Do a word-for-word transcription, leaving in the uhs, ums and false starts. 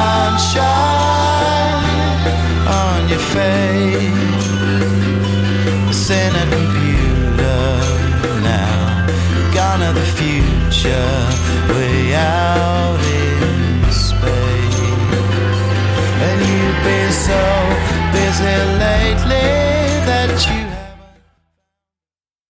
sunshine on your face. This ain't a computer now, gone to the future, way out in space. And you've been so busy lately,